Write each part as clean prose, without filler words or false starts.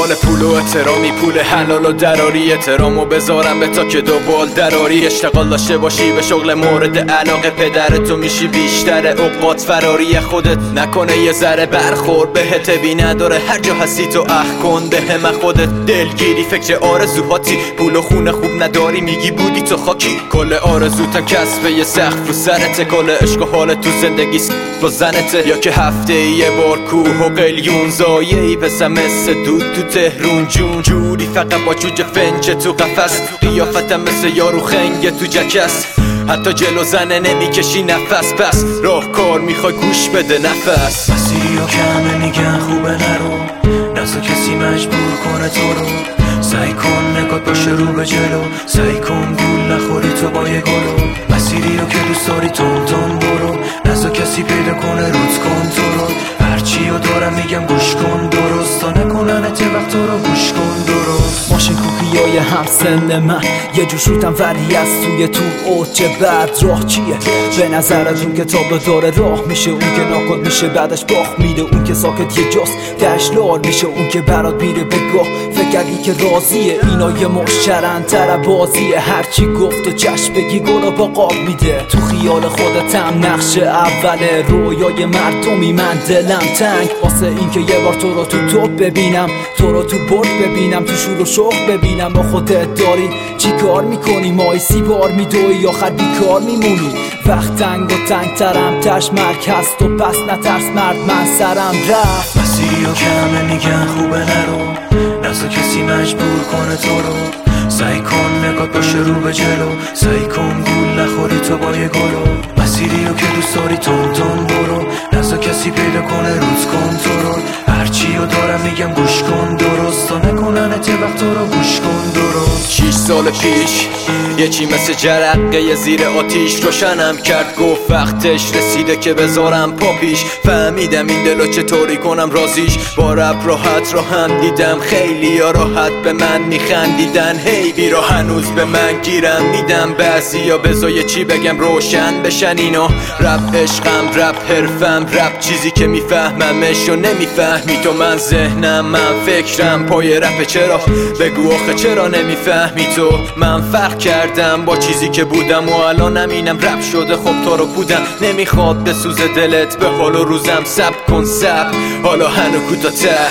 مال پول و احترامی، پول حلال و دراری، احترامو بذارم به تا که دو بال دراری. اشتغال داشته باشی به شغل مورد علاقه پدرتو، میشی بیشتر اوقات فراری خودت. نکنه یه ذره برخورد بهت، بی نداره هر جا هستی تو اخ کن به همه خودت. دلگیری فکر آرزوهاتی، پول و خونه خوب نداری میگی بودی تو خاکی. کل آرزوتم کسبه یه سقف رو سرته، کل عشق و حال تو زندگی با زنته. یا که هفته یه بار کوه و قلیون زایه‌ای پسم مثل دود تو تهرون جون جوری، فقط با جوجه فنج تو قفس. قیافتم مثل یارو خنگ تو جکس، حتی جلو زنه نمیکشی نفس. پس راه کار میخوای گوش بده نفس. مسیری ها کمه میگن خوبه نرو، نزا کسی مجبور کنه تو رو. سعی کن نگات باشه رو به جلو، سعی کن گول نخوری تو با یه گلو. مسیری ها که دوست داری تون تون برو، نزا کسی پیدا کنه روت کن تو رو. هرچی رو دارم میگم گوش کن درست، تا نکنن ته وقت رو گوش کن درست. ماشین کوپیای همسن من یه جور شوتم ولی از توی تو اوچه بعد راه چیه؟ به نظرت اون که تابلو داره راه میشه، اون که ناکد میشه بعدش باخت میده، اون که ساکت یه جاست دهش لال میشه، اون که برات میره بگاه فکری که راضیه. اینا یه مشترن تر بازیه، هرچی گفت و چشم بگی گلو با قاب میده. تو خیال خودتم نقش اوله رویای مردمی، من دلم تنگ واسه این که یه بار تو رو تو توپ ببینم، تو رو تو برد ببینم، تو شور و شوق ببینم. با خودت داری چی کار میکنی؟ مای 30 بار میدوی آخر بیکار میمونی. وقت تنگ و تنگ ترم تش مرگ هست و پس نترس مرد من سرم رفت. مسیری ها کمه میگن خوبه نرو، نزا کسی مجبور کنه تو رو. سعی کن نگات باشه رو به جلو، سعی کن گول نخوری تو با یه گلو. مسیری ها که دوست داری تون تون برو، نزا کسی پیدا کنه روز کن تو رو. هرچی رو دارم میگم گوش کن درست، تا نکنن ته وقت رو گوش کن درست. 6 سال پیش یه چی مثل جرقه یه زیر آتیش روشنم کرد، گفت وقتش رسیده که بذارم پا پیش. فهمیدم این دلو چطوری کنم رازیش، با رب راحت راهم دیدم. خیلی یا راحت به من میخندیدن، هی بیرا هنوز به من گیرم میدم. بعضی یا بذار چی بگم روشن بشن اینا. رب عشقم، رب حرفم، رب چیزی که میفهممش و نمیفهمی تو. من ذهنم، من فکرم پای رپ. چرا بگو آخه چرا نمیفهمی تو؟ من فرق کردم با چیزی که بودم و الانم اینم رپ شده. خب تو رو بودم نمیخواد بسوزه دلت، به حال و روزم سب کن سب حالا هنو کوتاته.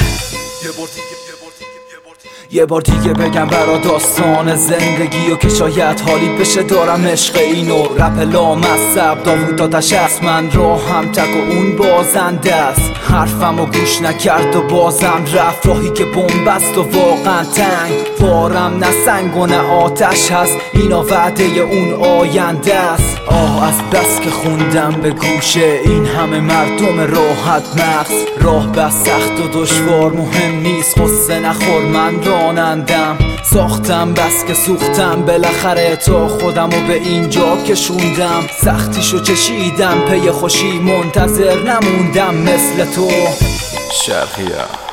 یه بار دیگه بگم برا داستان زندگی و که شاید حالی بشه دارم عشق اینو. رپ لامصب داوود آتش است، من راهم تک و اون بازنده است. حرفم و گوش نکرد و بازم رفت، راهی که بنبست و واقعا تنگ. بارم نه سنگ و نه آتش هست، اینا وعده اون آینده است. از بس که خوندم به گوشه این همه مردم راحت مغز. راه بس سخت و دشوار مهم نیست، قصه نخور من رانندم. ساختم بس که سوختم بالاخره تا خودمو به اینجا کشوندم. سختیشو چشیدم پی خوشی منتظر نموندم مثل تو. شرقیه